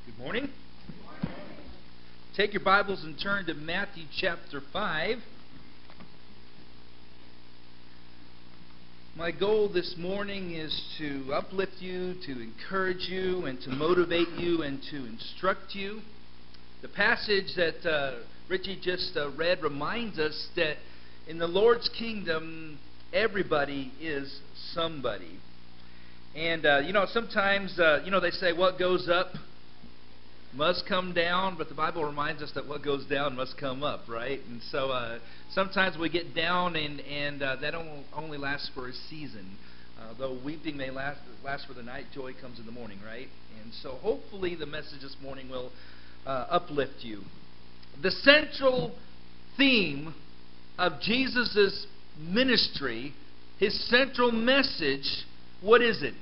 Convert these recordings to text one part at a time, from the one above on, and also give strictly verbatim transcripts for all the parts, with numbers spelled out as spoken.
Good morning. Take your Bibles and turn to Matthew chapter five. My goal this morning is to uplift you, to encourage you, and to motivate you, and to instruct you. The passage that uh, Richie just uh, read reminds us that in the Lord's kingdom, everybody is somebody. And, uh, you know, sometimes, uh, you know, they say what goes up must come down, but the Bible reminds us that what goes down must come up, right? And so uh, sometimes we get down, and, and uh, that only lasts for a season. Uh, though weeping may last, last for the night, joy comes in the morning, right? And so hopefully the message this morning will uh, uplift you. The central theme of Jesus' ministry, his central message, what is it?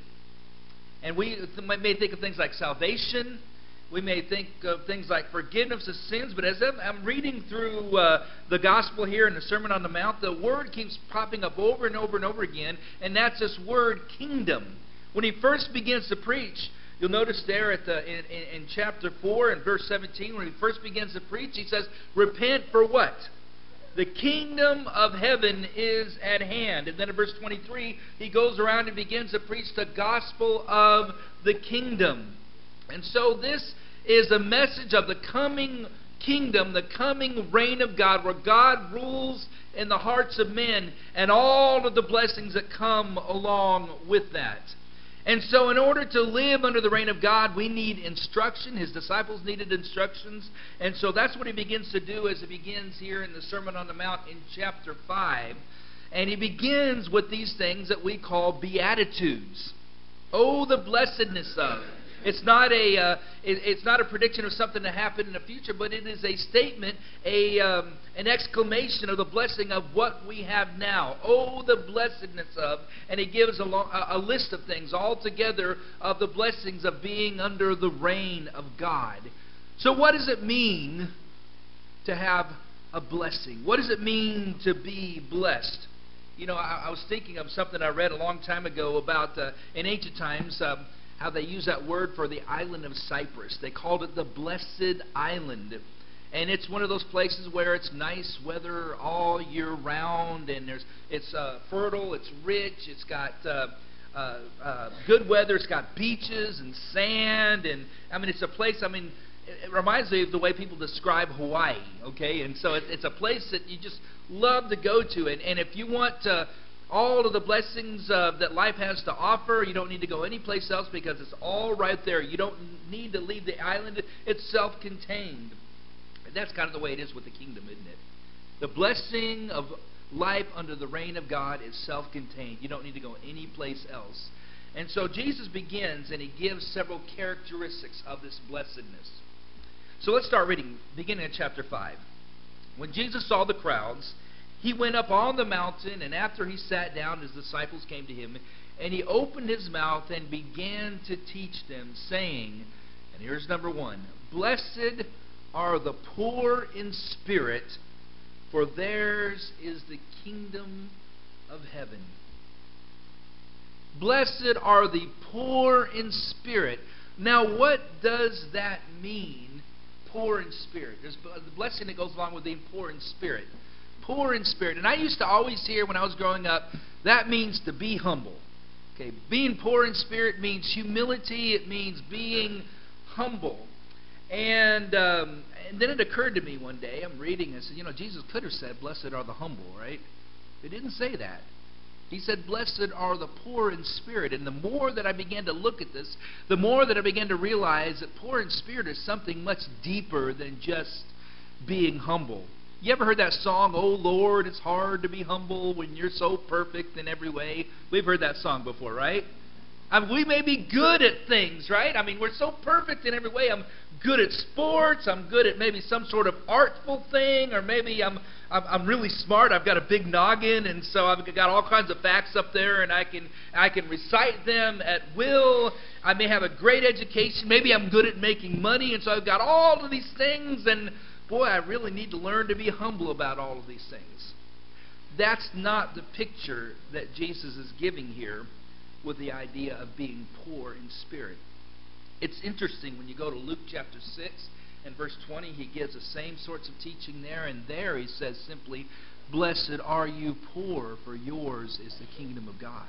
And we may think of things like salvation. We may think of things like forgiveness of sins, but as I'm reading through uh, the gospel here in the Sermon on the Mount, the word keeps popping up over and over and over again, and that's this word kingdom. When he first begins to preach, you'll notice there at the in, in, in chapter four and verse seventeen, when he first begins to preach, he says, repent for what? The kingdom of heaven is at hand. And then in verse twenty-three, he goes around and begins to preach the gospel of the kingdom. And so this is a message of the coming kingdom, the coming reign of God, where God rules in the hearts of men and all of the blessings that come along with that. And so in order to live under the reign of God, we need instruction. His disciples needed instructions. And so that's what he begins to do as he begins here in the Sermon on the Mount in chapter five. And he begins with these things that we call Beatitudes. Oh, the blessedness of. It's not a uh, it, it's not a prediction of something to happen in the future, but it is a statement, a um, an exclamation of the blessing of what we have now. Oh, the blessedness of, and he gives a, long, a, a list of things altogether of the blessings of being under the reign of God. So, what does it mean to have a blessing? What does it mean to be blessed? You know, I, I was thinking of something I read a long time ago about uh, in ancient times. Um, how they use that word for the island of Cyprus. They called it the Blessed Island. And it's one of those places where it's nice weather all year round, and there's it's uh, fertile, it's rich, it's got uh, uh, uh, good weather, it's got beaches and sand, and I mean, it's a place, I mean, it, it reminds me of the way people describe Hawaii, okay? And so it, it's a place that you just love to go to, and, and if you want to all of the blessings uh, that life has to offer, you don't need to go anyplace else because it's all right there. You don't need to leave the island. It's self-contained. And that's kind of the way it is with the kingdom, isn't it? The blessing of life under the reign of God is self-contained. You don't need to go anyplace else. And so Jesus begins and he gives several characteristics of this blessedness. So let's start reading, beginning at chapter five. When Jesus saw the crowds, he went up on the mountain, and after he sat down, his disciples came to him, and he opened his mouth and began to teach them, saying, and here's number one, blessed are the poor in spirit, for theirs is the kingdom of heaven. Blessed are the poor in spirit. Now, what does that mean, poor in spirit? There's the blessing that goes along with being poor in spirit. Poor in spirit. And I used to always hear when I was growing up, that means to be humble. Okay, being poor in spirit means humility. It means being humble. And um, and then it occurred to me one day, I'm reading, I said, you know, Jesus could have said, blessed are the humble, right? He didn't say that. He said, blessed are the poor in spirit. And the more that I began to look at this, the more that I began to realize that poor in spirit is something much deeper than just being humble. You ever heard that song, oh Lord, it's hard to be humble when you're so perfect in every way? We've heard that song before, right? I mean, we may be good at things, right? I mean, we're so perfect in every way. I'm good at sports. I'm good at maybe some sort of artful thing, or maybe I'm, I'm I'm really smart. I've got a big noggin, and so I've got all kinds of facts up there, and I can I can recite them at will. I may have a great education. Maybe I'm good at making money, and so I've got all of these things, and boy, I really need to learn to be humble about all of these things. That's not the picture that Jesus is giving here with the idea of being poor in spirit. It's interesting when you go to Luke chapter six and verse twenty, he gives the same sorts of teaching there, and there he says simply, "Blessed are you poor, for yours is the kingdom of God."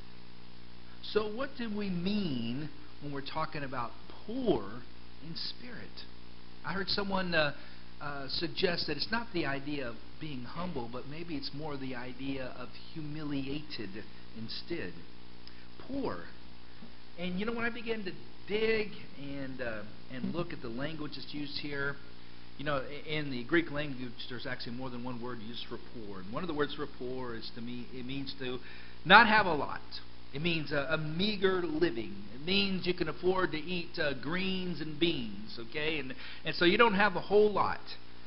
So what do we mean when we're talking about poor in spirit? I heard someone uh, uh, suggest that it's not the idea of being humble, but maybe it's more the idea of humiliated instead. Poor. And you know, when I began to dig and uh, and look at the language that's used here, you know, in the Greek language, there's actually more than one word used for poor. And one of the words for poor is to me, it means to not have a lot. It means a, a meager living. It means you can afford to eat uh, greens and beans, okay? And and so you don't have a whole lot.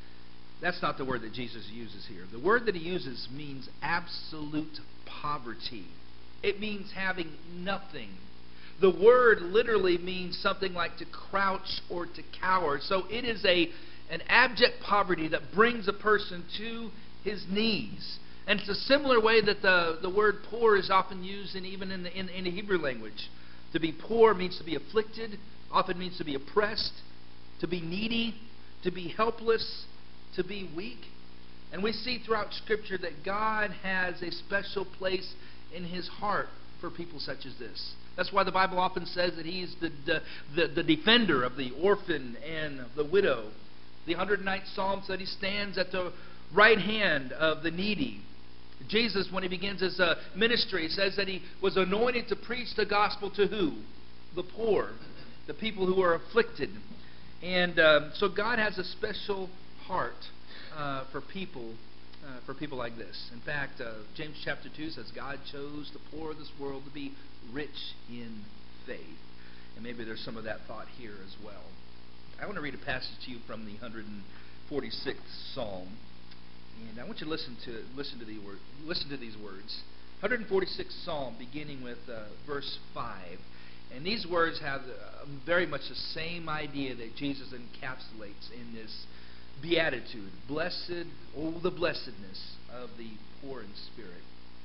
That's not the word that Jesus uses here. The word that he uses means absolute poverty. It means having nothing. The word literally means something like to crouch or to cower. So it is a an abject poverty that brings a person to his knees. And it's a similar way that the, the word poor is often used in, even in the, in, in the Hebrew language. To be poor means to be afflicted, often means to be oppressed, to be needy, to be helpless, to be weak. And we see throughout Scripture that God has a special place in His heart for people such as this. That's why the Bible often says that He is the, the, the, the defender of the orphan and the widow. The one hundred ninth Psalm said He stands at the right hand of the needy. Jesus, when He begins His uh, ministry, says that He was anointed to preach the gospel to who? The poor, the people who are afflicted. And uh, so God has a special heart uh, for people uh, for people like this. In fact, uh, James chapter two says God chose the poor of this world to be rich in faith. And maybe there's some of that thought here as well. I want to read a passage to you from the one hundred forty-sixth Psalm. And I want you to listen to listen to the word, listen to these words. one hundred forty-sixth Psalm, beginning with uh, verse five. And these words have uh, very much the same idea that Jesus encapsulates in this beatitude. Blessed, oh, the blessedness of the poor in spirit.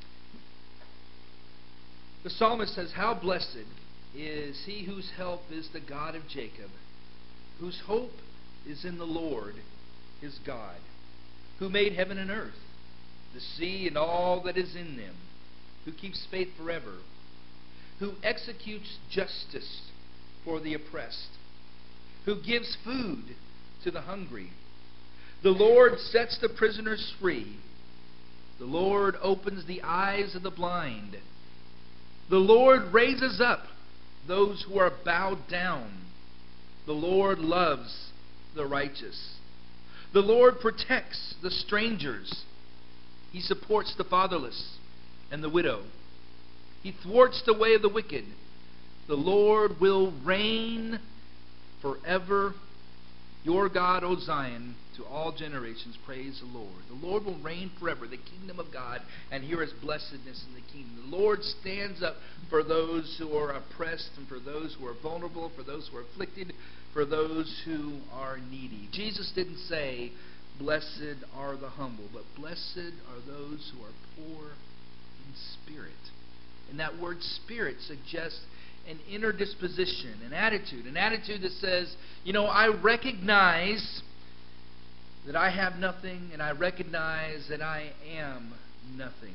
The psalmist says, "How blessed is he whose help is the God of Jacob, whose hope is in the Lord his God, who made heaven and earth, the sea and all that is in them, who keeps faith forever, who executes justice for the oppressed, who gives food to the hungry. The Lord sets the prisoners free. The Lord opens the eyes of the blind. The Lord raises up those who are bowed down. The Lord loves the righteous. The Lord protects the strangers. He supports the fatherless and the widow. He thwarts the way of the wicked. The Lord will reign forever. Your God, O Zion, to all generations, praise the Lord. The Lord will reign forever, the kingdom of God, and here is blessedness in the kingdom. The Lord stands up for those who are oppressed and for those who are vulnerable, for those who are afflicted, for those who are needy. Jesus didn't say, blessed are the humble, but blessed are those who are poor in spirit. And that word spirit suggests an inner disposition, an attitude, an attitude that says, you know, I recognize that I have nothing, and I recognize that I am nothing.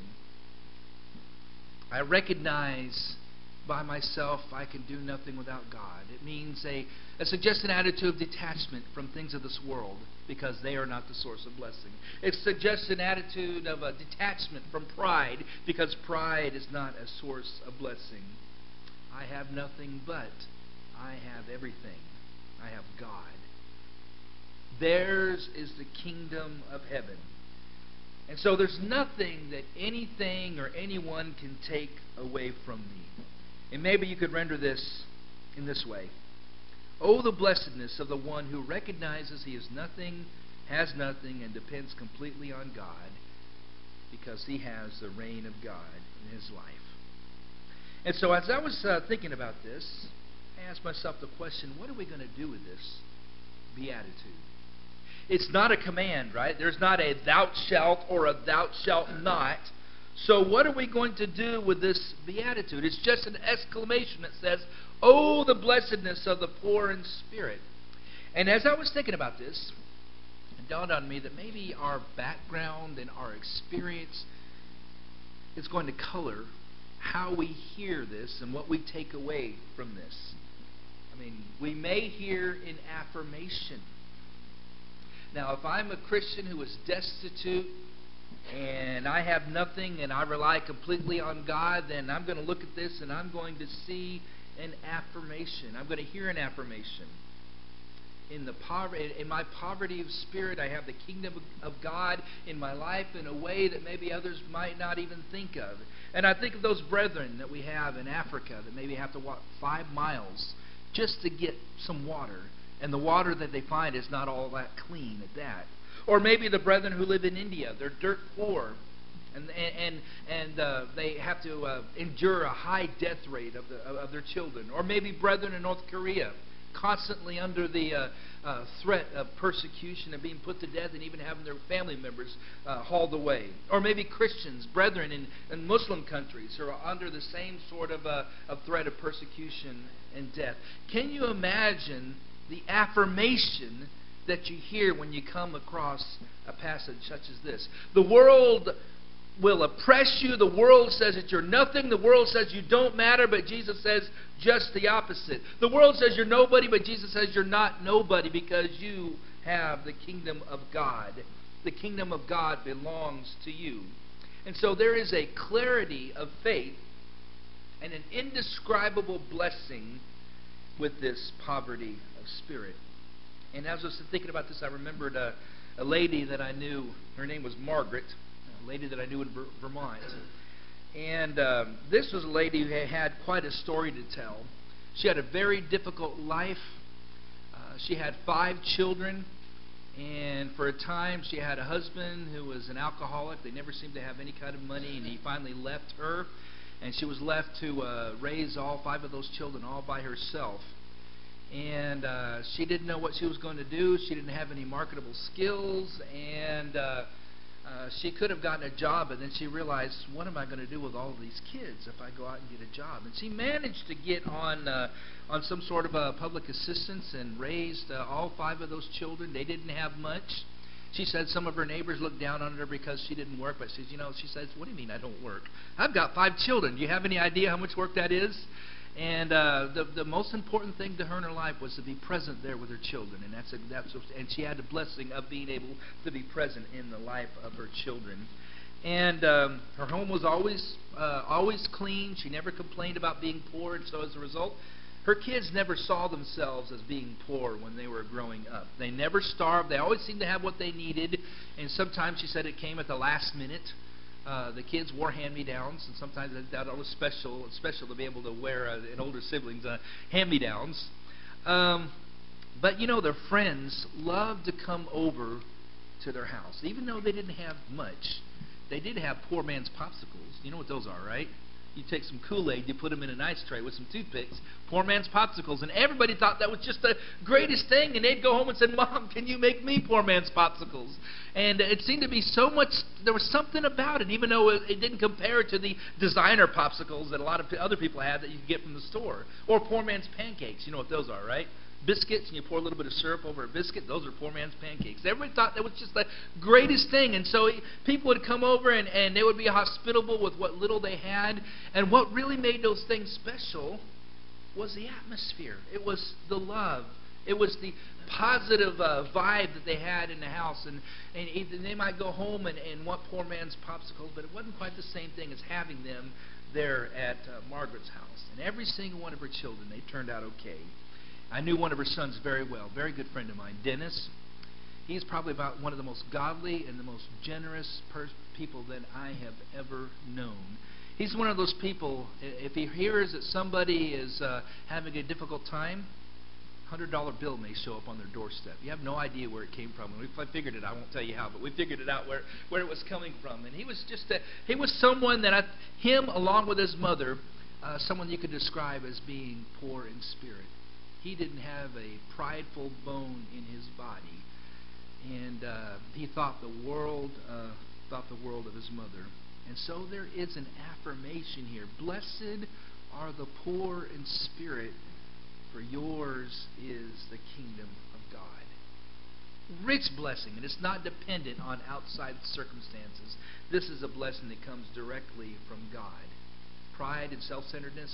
I recognize by myself I can do nothing without God. It means a, a suggests an attitude of detachment from things of this world because they are not the source of blessing. It suggests an attitude of a detachment from pride because pride is not a source of blessing. I have nothing, but I have everything. I have God. Theirs is the kingdom of heaven. And so there's nothing that anything or anyone can take away from me. And maybe you could render this in this way. Oh, the blessedness of the one who recognizes he is nothing, has nothing, and depends completely on God because he has the reign of God in his life. And so as I was uh, thinking about this, I asked myself the question, what are we going to do with this beatitude? It's not a command, right? There's not a thou shalt or a thou shalt not. So what are we going to do with this beatitude? It's just an exclamation that says, "Oh, the blessedness of the poor in spirit." And as I was thinking about this, it dawned on me that maybe our background and our experience is going to color how we hear this and what we take away from this. I mean, we may hear an affirmation. Now, if I'm a Christian who is destitute and I have nothing and I rely completely on God, then I'm going to look at this and I'm going to see an affirmation. I'm going to hear an affirmation. In the poverty, in my poverty of spirit, I have the kingdom of God in my life in a way that maybe others might not even think of. And I think of those brethren that we have in Africa that maybe have to walk five miles just to get some water, and the water that they find is not all that clean at that. Or maybe the brethren who live in India, they're dirt poor, and and and uh, they have to uh, endure a high death rate of the of their children. Or maybe brethren in North Korea, constantly under the uh, uh, threat of persecution and being put to death, and even having their family members uh, hauled away. Or maybe Christians, brethren in, in Muslim countries, who are under the same sort of, uh, of threat of persecution and death. Can you imagine the affirmation that you hear when you come across a passage such as this? The world will oppress you. The world says that you're nothing. The world says you don't matter, but Jesus says just the opposite. The world says you're nobody, but Jesus says you're not nobody because you have the kingdom of God. The kingdom of God belongs to you. And so there is a clarity of faith and an indescribable blessing with this poverty of spirit. And as I was thinking about this, I remembered a, a lady that I knew. Her name was Margaret. A lady that I knew in Vermont. And um, this was a lady who had quite a story to tell. She had a very difficult life. Uh, she had five children. And for a time, she had a husband who was an alcoholic. They never seemed to have any kind of money. And he finally left her. And she was left to uh, raise all five of those children all by herself. And uh, she didn't know what she was going to do. She didn't have any marketable skills. And Uh, Uh, she could have gotten a job, and then she realized, what am I going to do with all of these kids if I go out and get a job? And she managed to get on uh, on some sort of a public assistance and raised uh, all five of those children. They didn't have much. She said some of her neighbors looked down on her because she didn't work, but she says, you know, she says, what do you mean I don't work? I've got five children. Do you have any idea how much work that is? And uh, the the most important thing to her in her life was to be present there with her children, and that's a, that's a, and she had the blessing of being able to be present in the life of her children. And um, her home was always uh, always clean. She never complained about being poor, and so as a result, her kids never saw themselves as being poor when they were growing up. They never starved. They always seemed to have what they needed, and sometimes she said it came at the last minute. Uh, the kids wore hand-me-downs, and sometimes that was special, special to be able to wear uh, an older siblings uh, hand-me-downs. Um, but you know, their friends loved to come over to their house, even though they didn't have much. They did have poor man's popsicles. You know what those are, right? You take some Kool-Aid, you put them in an ice tray with some toothpicks, poor man's popsicles, and everybody thought that was just the greatest thing, and they'd go home and say, Mom, can you make me poor man's popsicles? And it seemed to be so much, there was something about it, even though it, it didn't compare to the designer popsicles that a lot of other people had that you could get from the store. Or poor man's pancakes, you know what those are, right? Biscuits, and you pour a little bit of syrup over a biscuit, those are poor man's pancakes. Everybody thought that was just the greatest thing. And so people would come over, and, and they would be hospitable with what little they had. And what really made those things special was the atmosphere. It was the love. It was the positive uh, vibe that they had in the house. And, and they might go home and, and want poor man's popsicles, but it wasn't quite the same thing as having them there at uh, Margaret's house. And every single one of her children, they turned out okay. I knew one of her sons very well, very good friend of mine, Dennis. He's probably about one of the most godly and the most generous per- people that I have ever known. He's one of those people, if he hears that somebody is uh, having a difficult time, a one hundred dollar bill may show up on their doorstep. You have no idea where it came from. And we figured it out. I won't tell you how, but we figured it out where, where it was coming from. And he was just a, he was someone that I, him along with his mother, uh, someone you could describe as being poor in spirit. He didn't have a prideful bone in his body, and uh, he thought the world uh, thought the world of his mother. And so there is an affirmation here. Blessed are the poor in spirit, for yours is the kingdom of God. Rich blessing, and it's not dependent on outside circumstances. This is a blessing that comes directly from God. Pride and self-centeredness,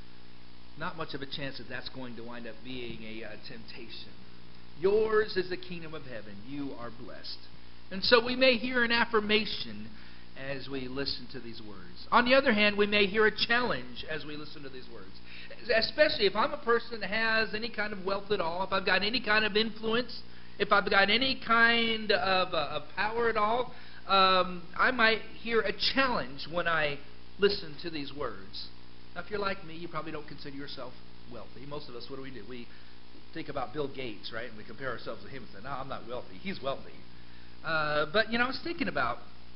not much of a chance that that's going to wind up being a uh, temptation. Yours is the kingdom of heaven. You are blessed. And so we may hear an affirmation as we listen to these words. On the other hand, we may hear a challenge as we listen to these words. Especially if I'm a person that has any kind of wealth at all, if I've got any kind of influence, if I've got any kind of, uh, of power at all, um, I might hear a challenge when I listen to these words. Now, if you're like me, you probably don't consider yourself wealthy. Most of us, what do we do? We think about Bill Gates, right? And we compare ourselves to him and say, no, I'm not wealthy. He's wealthy. Uh, but, you know, I was thinking about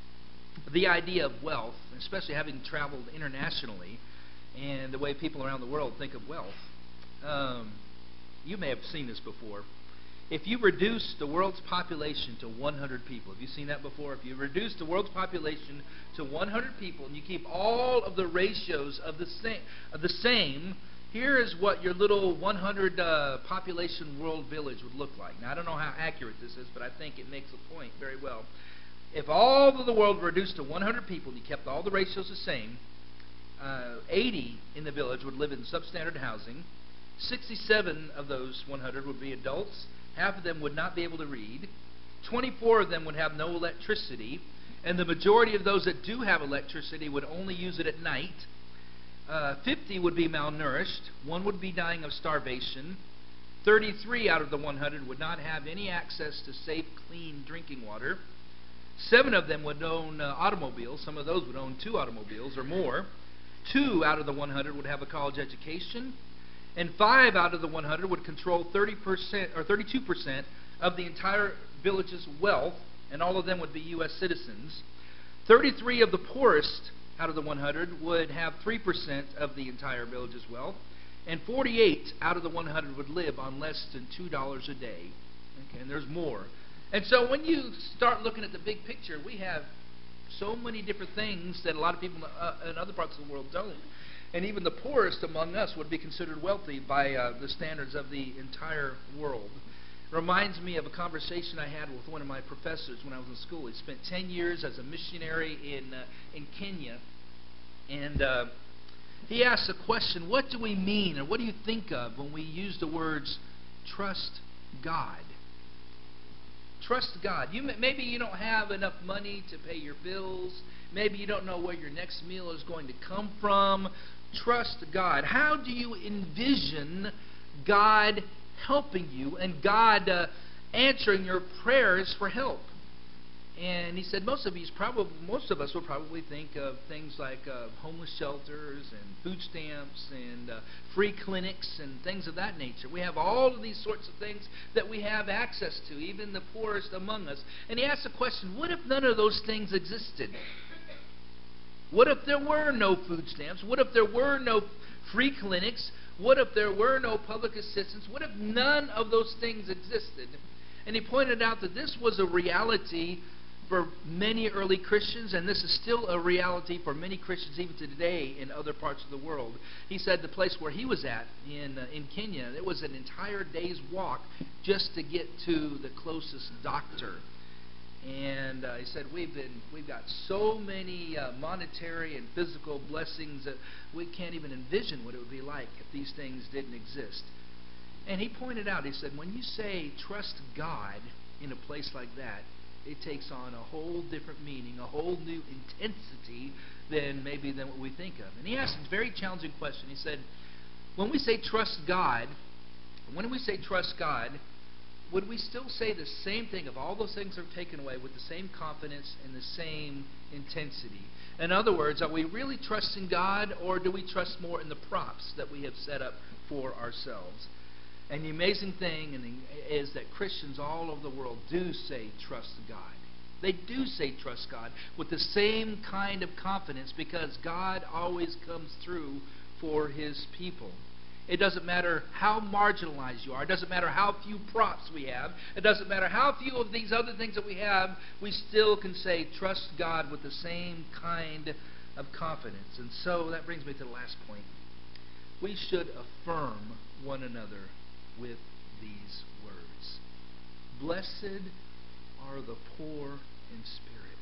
the idea of wealth, especially having traveled internationally, and the way people around the world think of wealth. Um, you may have seen this before. If you reduce the world's population to one hundred people, have you seen that before? If you reduce the world's population to one hundred people and you keep all of the ratios of the same, of the same, here is what your little one hundred uh, population world village would look like. Now, I don't know how accurate this is, but I think it makes a point very well. If all of the world were reduced to one hundred people and you kept all the ratios the same, uh, eighty in the village would live in substandard housing. sixty-seven of those one hundred would be adults. Half of them would not be able to read. twenty-four of them would have no electricity. And the majority of those that do have electricity would only use it at night. Uh, fifty would be malnourished. One would be dying of starvation. thirty-three out of the one hundred would not have any access to safe, clean drinking water. Seven of them would own uh, automobiles. Some of those would own two automobiles or more. Two out of the one hundred would have a college education. And five out of the one hundred would control thirty percent or thirty-two percent of the entire village's wealth, and all of them would be U S citizens. thirty-three of the poorest out of the one hundred would have three percent of the entire village's wealth, and forty-eight out of the one hundred would live on less than two dollars a day. Okay, and there's more. And so when you start looking at the big picture, we have so many different things that a lot of people uh, in other parts of the world don't. And even the poorest among us would be considered wealthy by uh, the standards of the entire world. It reminds me of a conversation I had with one of my professors when I was in school. He spent ten years as a missionary in, uh, in Kenya. And uh, he asked the question, what do we mean, or what do you think of when we use the words, trust God? Trust God. You may, maybe you don't have enough money to pay your bills. Maybe you don't know where your next meal is going to come from. Trust God. How do you envision God helping you and God uh, answering your prayers for help? And he said most of, probably, most of us will probably think of things like uh, homeless shelters and food stamps and uh, free clinics and things of that nature. We have all of these sorts of things that we have access to, even the poorest among us. And he asked the question, what if none of those things existed? What if there were no food stamps? What if there were no free clinics? What if there were no public assistance? What if none of those things existed? And he pointed out that this was a reality for many early Christians, and this is still a reality for many Christians even today in other parts of the world. He said the place where he was at in, uh, in Kenya, it was an entire day's walk just to get to the closest doctor. And uh, he said, we've been, we've got so many uh, monetary and physical blessings that we can't even envision what it would be like if these things didn't exist. And he pointed out, he said, when you say trust God in a place like that, it takes on a whole different meaning, a whole new intensity than maybe than what we think of. And he asked a very challenging question. He said, when we say trust God, when we say trust God, would we still say the same thing if all those things are taken away with the same confidence and the same intensity? In other words, are we really trusting God, or do we trust more in the props that we have set up for ourselves? And the amazing thing is that Christians all over the world do say trust God. They do say trust God with the same kind of confidence, because God always comes through for His people. It doesn't matter how marginalized you are. It doesn't matter how few props we have. It doesn't matter how few of these other things that we have. We still can say, trust God with the same kind of confidence. And so that brings me to the last point. We should affirm one another with these words. Blessed are the poor in spirit.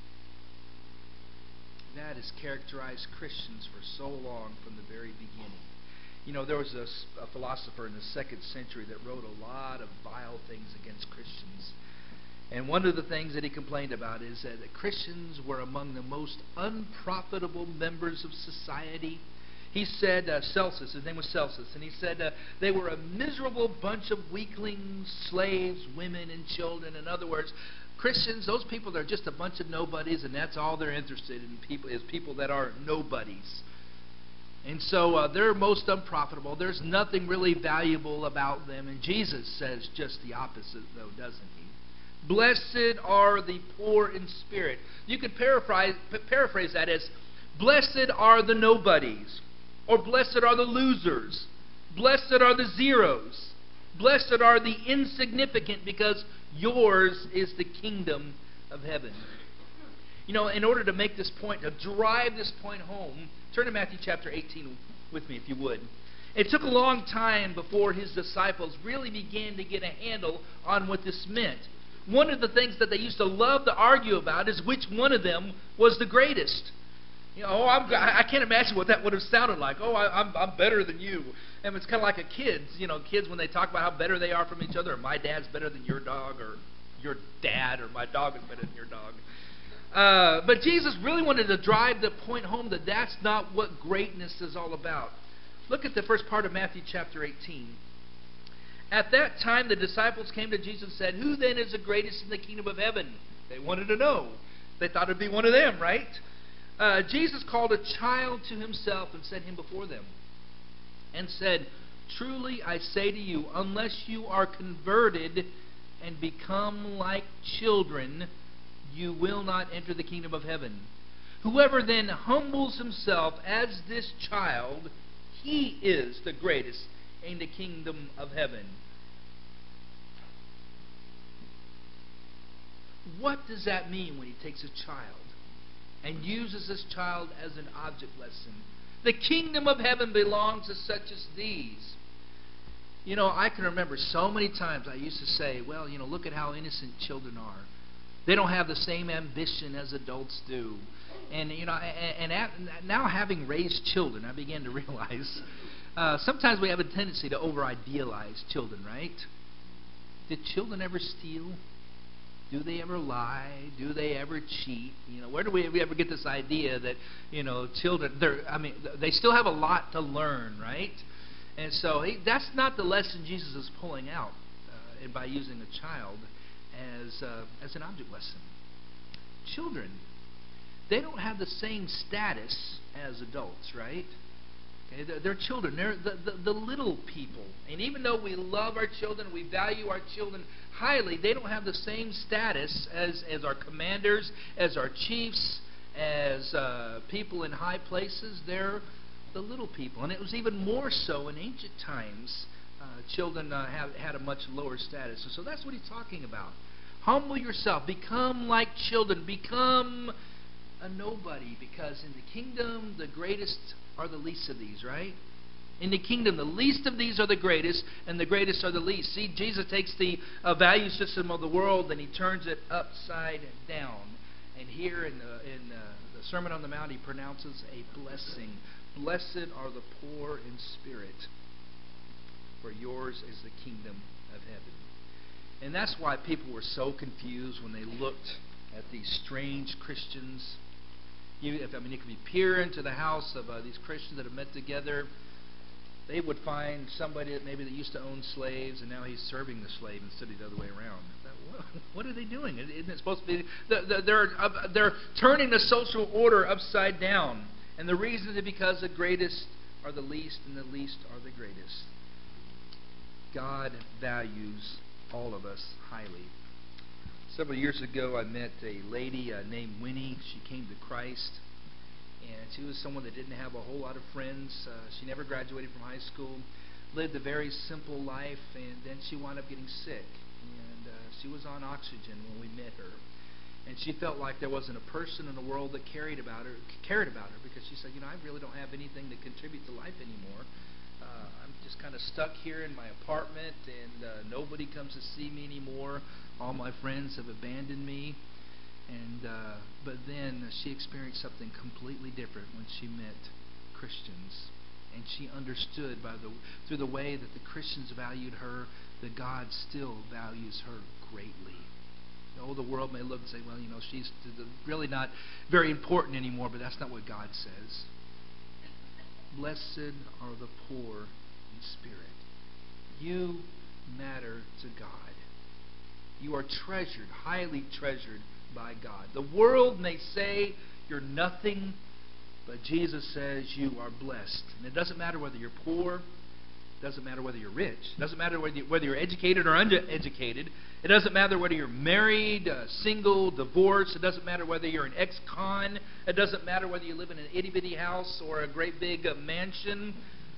That has characterized Christians for so long from the very beginning. You know, there was a, a philosopher in the second century that wrote a lot of vile things against Christians. And one of the things that he complained about is that Christians were among the most unprofitable members of society. He said, uh, Celsus, his name was Celsus, and he said uh, they were a miserable bunch of weaklings, slaves, women, and children. In other words, Christians, those people are just a bunch of nobodies, and that's all they're interested in, people is people that are nobodies. And so uh, they're most unprofitable. There's nothing really valuable about them. And Jesus says just the opposite, though, doesn't he? Blessed are the poor in spirit. You could paraphrase, paraphrase that as, blessed are the nobodies, or blessed are the losers, blessed are the zeros, blessed are the insignificant, because yours is the kingdom of heaven. You know, in order to make this point, to drive this point home, turn to Matthew chapter eighteen with me, if you would. It took a long time before his disciples really began to get a handle on what this meant. One of the things that they used to love to argue about is which one of them was the greatest. You know, oh, I'm, I can't imagine what that would have sounded like. Oh, I, I'm, I'm better than you. And it's kind of like a kids, you know, kids when they talk about how better they are from each other. Or my dad's better than your dog, or your dad, or my dog is better than your dog. Uh, but Jesus really wanted to drive the point home that that's not what greatness is all about. Look at the first part of Matthew chapter eighteen. At that time, the disciples came to Jesus and said, "Who then is the greatest in the kingdom of heaven?" They wanted to know. They thought it would be one of them, right? Uh, Jesus called a child to himself and set him before them and said, "Truly I say to you, unless you are converted and become like children, you will not enter the kingdom of heaven. Whoever then humbles himself as this child, he is the greatest in the kingdom of heaven." What does that mean when he takes a child and uses this child as an object lesson? The kingdom of heaven belongs to such as these. You know, I can remember so many times I used to say, well, you know, look at how innocent children are. They don't have the same ambition as adults do. And, you know, and, and now having raised children, I began to realize uh, sometimes we have a tendency to over-idealize children, right? Did children ever steal? Do they ever lie? Do they ever cheat? You know, where do we, we ever get this idea that, you know, children, they're, I mean, they still have a lot to learn, right? And so he, that's not the lesson Jesus is pulling out uh, by using a child as uh, as an object lesson. Children, they don't have the same status as adults, right? Okay, they're, they're children. They're the, the, the little people. And even though we love our children, we value our children highly, they don't have the same status as, as our commanders, as our chiefs, as uh, people in high places. They're the little people. And it was even more so in ancient times. Uh, children uh, have, had a much lower status. So that's what he's talking about. Humble yourself. Become like children. Become a nobody. Because in the kingdom, the greatest are the least of these, right? In the kingdom, the least of these are the greatest, and the greatest are the least. See, Jesus takes the uh, value system of the world and he turns it upside down. And here in the, in uh, the Sermon on the Mount, he pronounces a blessing. Blessed are the poor in spirit, for yours is the kingdom of heaven. And that's why people were so confused when they looked at these strange Christians. You, if, I mean, you could be peer into the house of uh, these Christians that have met together. They would find somebody that maybe that used to own slaves, and now he's serving the slave instead of the other way around. What are they doing? Isn't it supposed to be? They're they're turning the social order upside down, and the reason is because the greatest are the least, and the least are the greatest. God values all of us highly. Several years ago, I met a lady uh, named Winnie. She came to Christ, And she was someone that didn't have a whole lot of friends. Uh, she never graduated from high school, lived a very simple life, and then she wound up getting sick. And uh, she was on oxygen when we met her. And she felt like there wasn't a person in the world that cared about her, cared about her, because she said, you know, I really don't have anything to contribute to life anymore. Uh, I'm just kind of stuck here in my apartment, and uh, nobody comes to see me anymore. All my friends have abandoned me. And uh, but then she experienced something completely different when she met Christians, and she understood by the through the way that the Christians valued her, that God still values her greatly. Oh, the world may look and say, well, you know, she's really not very important anymore, but that's not what God says. Blessed are the poor in spirit. You matter to God. You are treasured, highly treasured by God. The world may say you're nothing, but Jesus says you are blessed. And it doesn't matter whether you're poor. It doesn't matter whether you're rich. It doesn't matter whether you're educated or undereducated. It doesn't matter whether you're married, uh, single, divorced. It doesn't matter whether you're an ex-con. It doesn't matter whether you live in an itty-bitty house or a great big uh, mansion.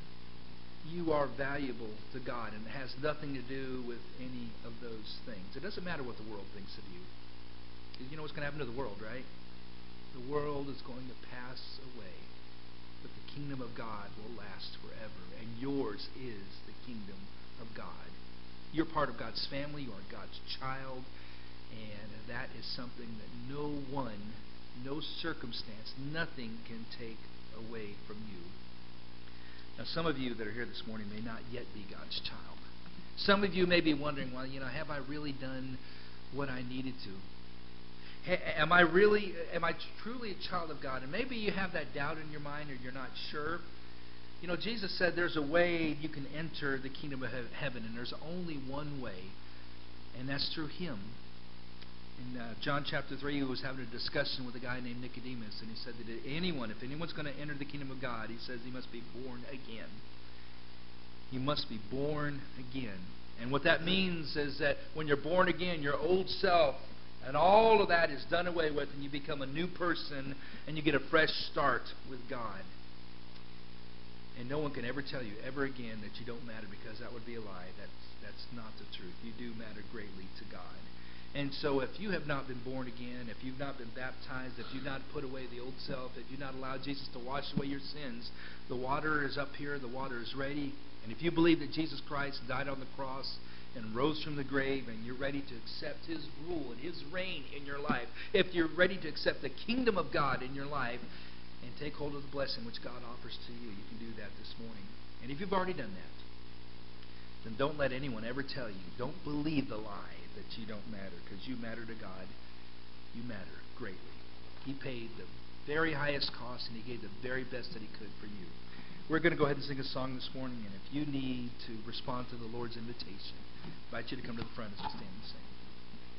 You are valuable to God, and it has nothing to do with any of those things. It doesn't matter what the world thinks of you. Because you know what's going to happen to the world, right? The world is going to pass away. But the kingdom of God will last forever. And yours is the kingdom of God. You're part of God's family. You are God's child. And that is something that no one, no circumstance, nothing can take away from you. Now, some of you that are here this morning may not yet be God's child. Some of you may be wondering, well, you know, have I really done what I needed to? Am I really, am I truly a child of God? And maybe you have that doubt in your mind or you're not sure. You know, Jesus said there's a way you can enter the kingdom of heaven, and there's only one way, and that's through Him. In uh, John chapter three, he was having a discussion with a guy named Nicodemus, and he said that anyone, if anyone's going to enter the kingdom of God, he says he must be born again. You must be born again. And what that means is that when you're born again, your old self and all of that is done away with, and you become a new person, and you get a fresh start with God. And no one can ever tell you ever again that you don't matter, because that would be a lie. That's, that's not the truth. You do matter greatly to God. And so if you have not been born again, if you've not been baptized, if you've not put away the old self, if you've not allowed Jesus to wash away your sins, the water is up here, the water is ready. And if you believe that Jesus Christ died on the cross and rose from the grave, and you're ready to accept His rule and His reign in your life, if you're ready to accept the kingdom of God in your life and take hold of the blessing which God offers to you, you can do that this morning. And if you've already done that, then don't let anyone ever tell you, don't believe the lie that you don't matter, because you matter to God. You matter greatly. He paid the very highest cost, and He gave the very best that He could for you. We're going to go ahead and sing a song this morning, and if you need to respond to the Lord's invitation, I invite you to come to the front as we stand and sing.